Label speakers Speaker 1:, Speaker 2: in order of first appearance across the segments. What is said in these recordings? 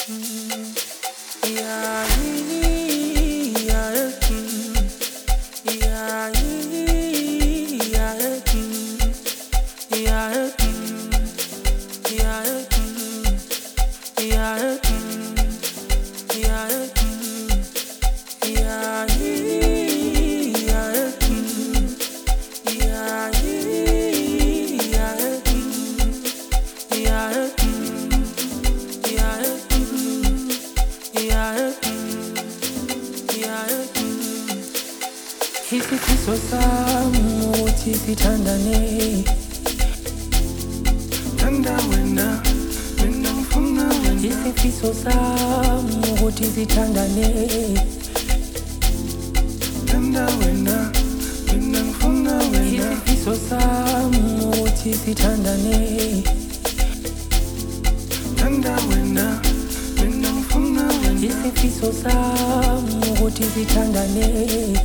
Speaker 1: Isifiso sami ukuthi sithandane,
Speaker 2: thanda wena, mina ngifuna wena.
Speaker 1: isifiso sami ukuthi sithandane,
Speaker 2: Thanda wena, mina ngifuna wena.
Speaker 1: isifiso sami ukuthi sithandane,
Speaker 2: Thanda wena, mina ngifuna wena.
Speaker 1: isifiso sami ukuthi sithandane,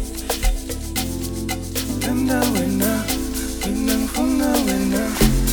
Speaker 2: Thanda wena, mina ngifuna wena.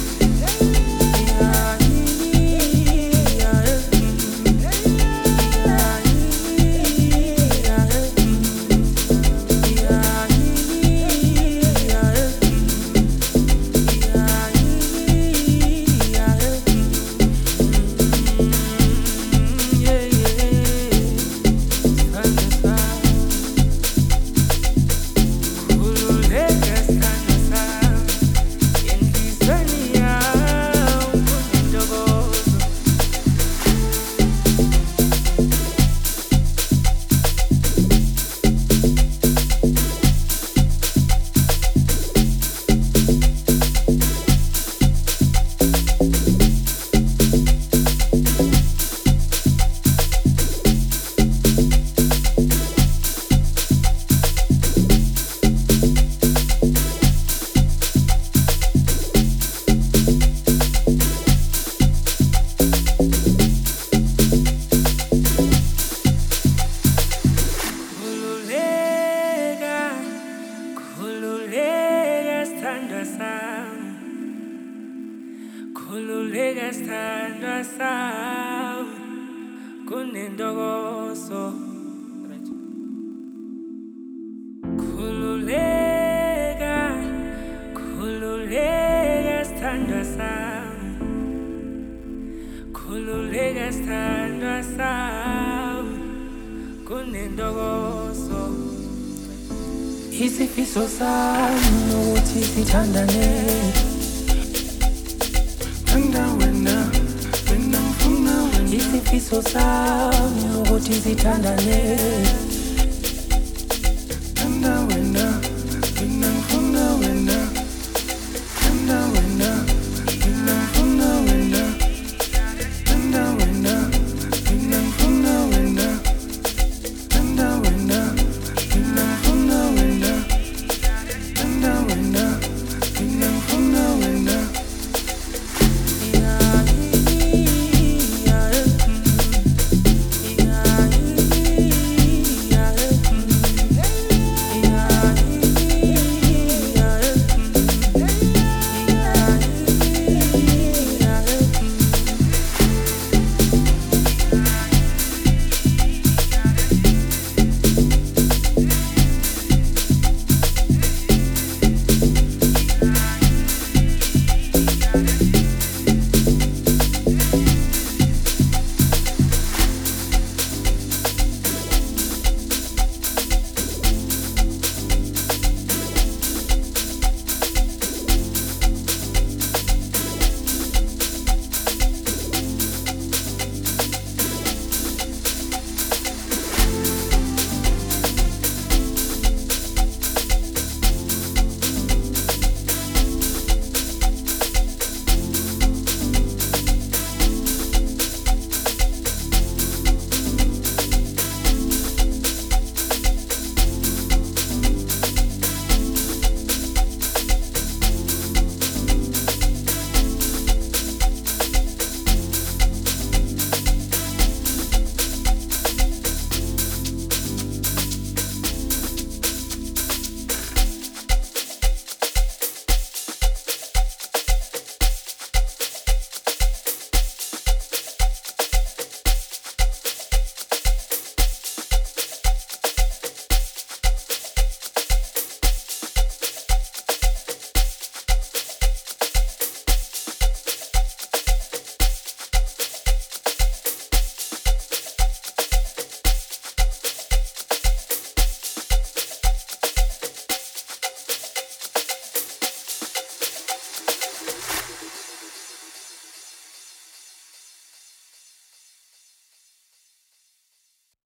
Speaker 1: Khululeka sithandwa sami kunentokozo. Khululeka, khululeka sithandwa sami, khululeka sithandwa sami kunentokozo. Isifiso sami ukuthi sithandane,
Speaker 2: Thanda wena, mina ngifuna wena.
Speaker 1: isifiso sami ukuthi sithandane,
Speaker 2: Thanda wena,